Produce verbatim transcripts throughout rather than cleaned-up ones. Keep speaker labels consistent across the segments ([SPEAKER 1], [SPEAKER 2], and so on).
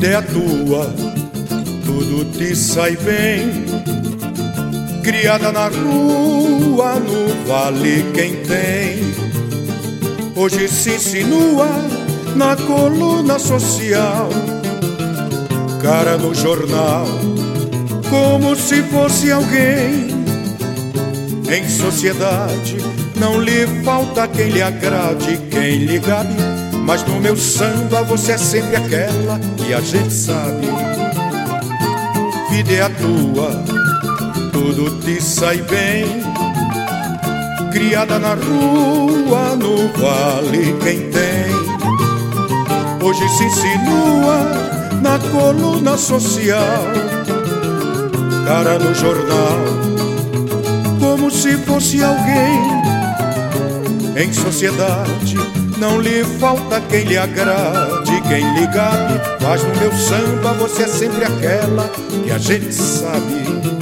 [SPEAKER 1] vida é a tua, tudo te sai bem. Criada na rua, no vale quem tem, hoje se insinua na coluna social, cara no jornal, como se fosse alguém. Em sociedade não lhe falta quem lhe agrade, quem lhe gabe, mas no meu samba você é sempre aquela que a gente sabe. Vida é a tua, tudo te sai bem. Criada na rua, no vale quem tem, hoje se insinua na coluna social, cara no jornal, como se fosse alguém. Em sociedade não lhe falta quem lhe agrade, quem lhe gabe, mas no meu samba você é sempre aquela que a gente sabe.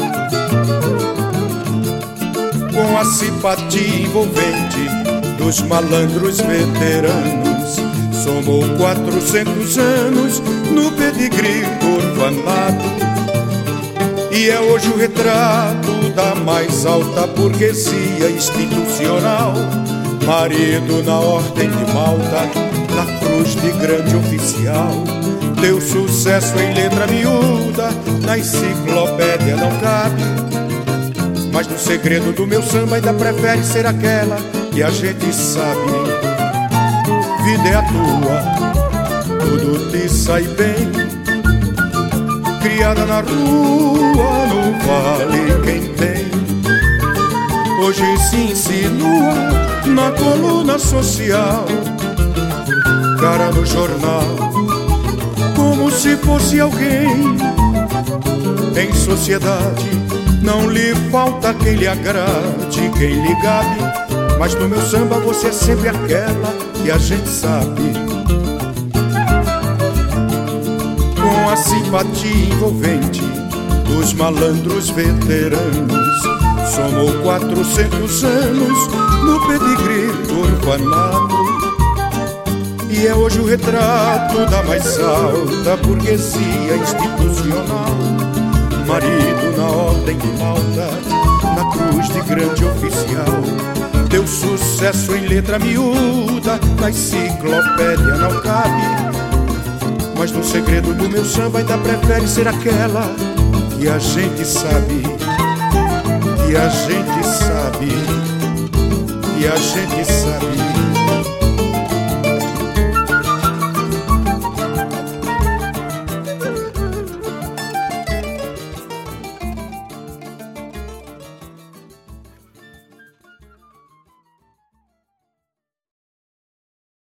[SPEAKER 1] Com a simpatia envolvente dos malandros veteranos, somou quatrocentos anos no pedigree do orfanato, e é hoje o retrato da mais alta burguesia institucional. Marido na ordem de Malta, na cruz de grande oficial, teu sucesso em letra miúda na enciclopédia não cabe, mas no segredo do meu samba ainda prefere ser aquela que a gente sabe. Vida é a tua, tudo te sai bem. Criada na rua, no vale quem tem, hoje se insinua na coluna social, cara no jornal, como se fosse alguém. Em sociedade não lhe falta quem lhe agrade, quem lhe gabe, mas no meu samba você é sempre aquela que a gente sabe. Com a simpatia envolvente dos malandros veteranos, somou quatrocentos anos no pedigree do orfanato, e é hoje o retrato da mais alta burguesia institucional. Marido na ordem de Malta, na cruz de grande oficial, teu sucesso em letra miúda na enciclopédia não cabe, mas no segredo do meu samba ainda prefere ser aquela que a gente sabe. E a gente sabe, e a gente sabe.